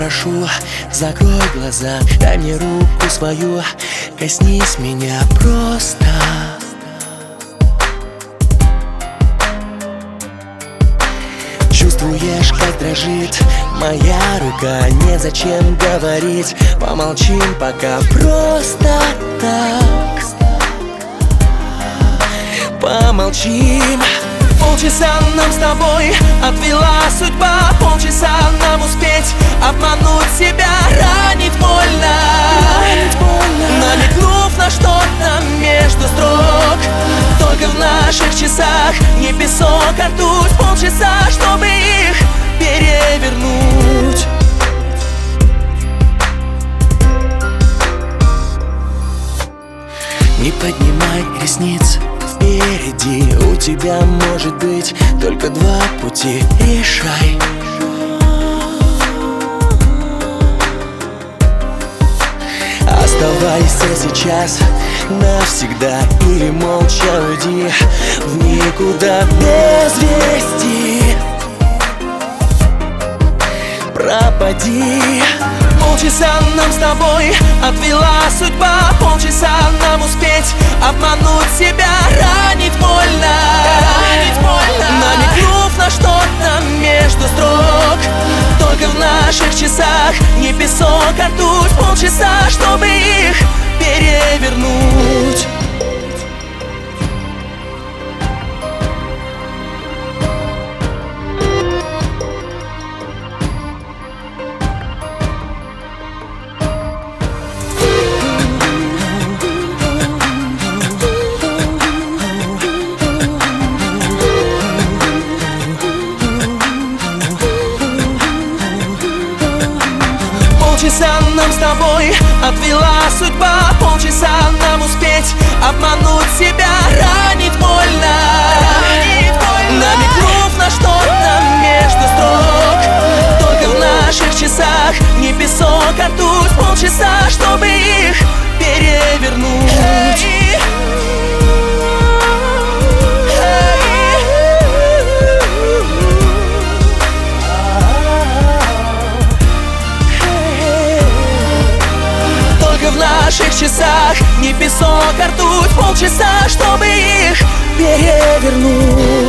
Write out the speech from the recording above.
прошу, закрой глаза, дай мне руку свою, коснись меня просто. Чувствуешь, как дрожит моя рука, незачем говорить, помолчим пока просто так. Помолчим. Полчаса нам с тобой отвела судьба, полчаса нам успеть обмануть себя, ранить больно, намекнув на что-то между строк. Только в наших часах не песок, а ртуть. Полчаса, чтобы их перевернуть. Не поднимай ресниц, впереди у тебя может быть только два пути, решай. Оставайся сейчас навсегда или молча уйди в никуда без вести. Пропади. Полчаса нам с тобой отвела судьба, полчаса нам успеть обмануть себя, ранить больно, намекнув на что-то между строк. Только в наших часах не песок, а ртуть. Полчаса, чтобы их перевернуть. Полчаса нам с тобой отвела судьба, полчаса нам успеть обмануть себя, ранить больно, намекнув на что-то между строк. Только в наших часах не песок, а ртуть. Полчаса, чтобы их перевернуть. В наших часах не песок, а ртуть. Полчаса, чтобы их перевернуть.